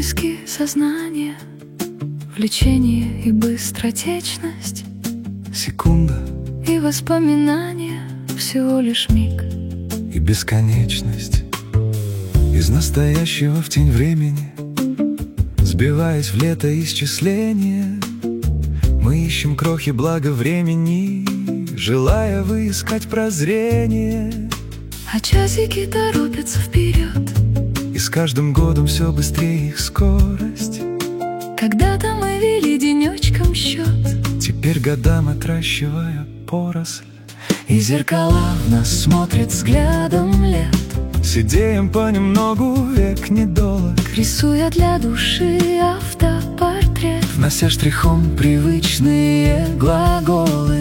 пески сознания, влечение и быстротечность, секунда и воспоминания всего лишь миг, и бесконечность. Из настоящего в тень времени, сбиваясь в летоисчисление, мы ищем крохи блага времени, желая выискать прозрение. А часики торопятся вперед, и с каждым годом все быстрее их скорость. Когда-то мы вели денечком счет, теперь годам отращивая поросль. и зеркала в нас смотрят взглядом лет, Сидеем понемногу, век недолог, рисуя для души автопортрет, внося штрихом привычные глаголы.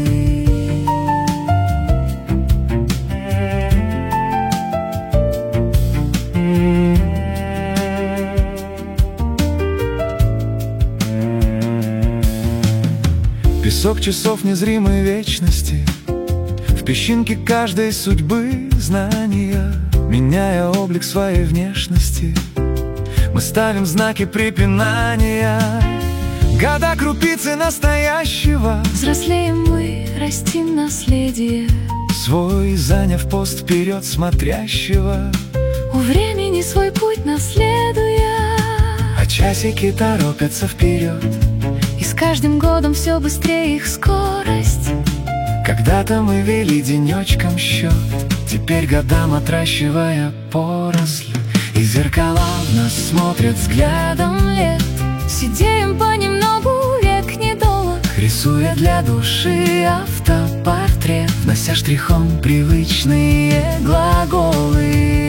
Песок часов незримой вечности, в песчинке каждой судьбы знания, меняя облик своей внешности, мы ставим знаки препинания. Года крупицы настоящего, Взрослеем мы, растим наследие, свой заняв пост вперед смотрящего, у времени свой путь наследуя. а часики торопятся вперед, И с каждым годом все быстрее их скорость. когда-то мы вели денечком счет, теперь годам отращивая поросль. И зеркала в нас смотрят взглядом лет, сидеем понемногу, век недолог, Рисуя для души автопортрет, внося штрихом привычные глаголы.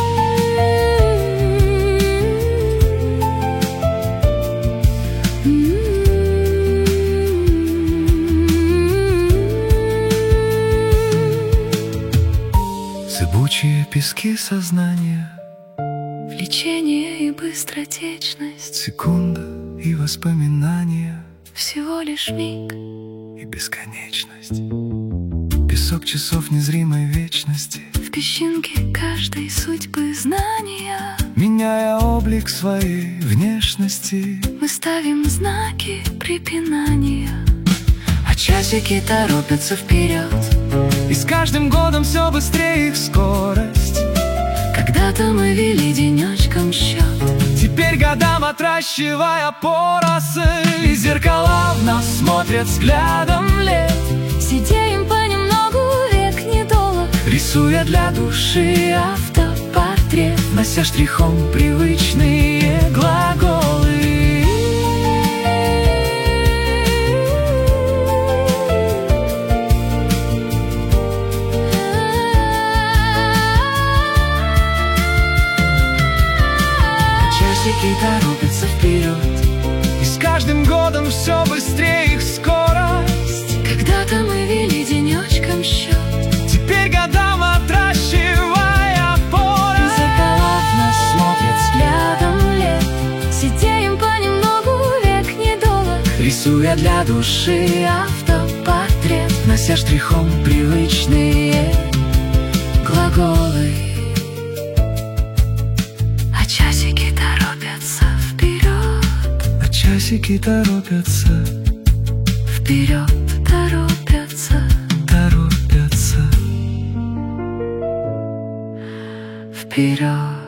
зыбучие пески сознания, Влечение и быстротечность, секунда и воспоминания, всего лишь миг, и бесконечность. Песок часов незримой вечности, в песчинке каждой судьбы знания, меняя облик своей внешности, мы ставим знаки препинания. а часики торопятся вперед, и с каждым годом все быстрее их скорость. Когда-то мы вели денечком счет, Теперь годам отращивая поросль, и зеркала в нас смотрят взглядом лет, сидеем понемногу, век недолог, рисуя для души автопортрет, внося штрихом привычные глаголы. часики торопятся вперед, И с каждым годом все быстрее их скорость. когда-то мы вели денечком счет, Теперь годам отращивая поросль. зеркала в нас смотрят взглядом лет, сидеем понемногу, век недолог, Рисуя для души автопортрет, внося штрихом привычные глаголы. А часики торопятся вперед, а часики торопятся, вперед торопятся, торопятся. вперед.